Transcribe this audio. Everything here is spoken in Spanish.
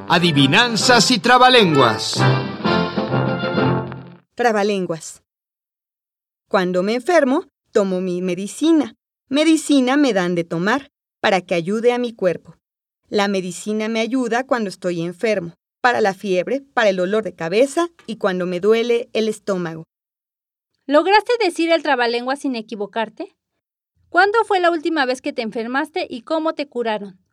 Adivinanzas y trabalenguas. Trabalenguas. Cuando me enfermo, tomo mi medicina. Medicina me dan de tomar para que ayude a mi cuerpo. La medicina me ayuda cuando estoy enfermo, para la fiebre, para el dolor de cabeza y cuando me duele el estómago. ¿Lograste decir el trabalenguas sin equivocarte? ¿Cuándo fue la última vez que te enfermaste y cómo te curaron?